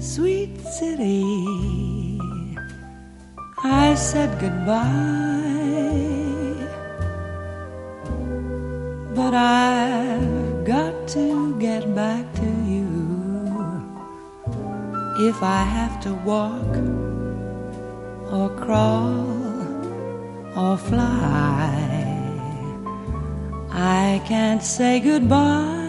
sweet city, I said goodbye, but I've got to get back to you. If I have to walk or crawl or fly, I can't say goodbye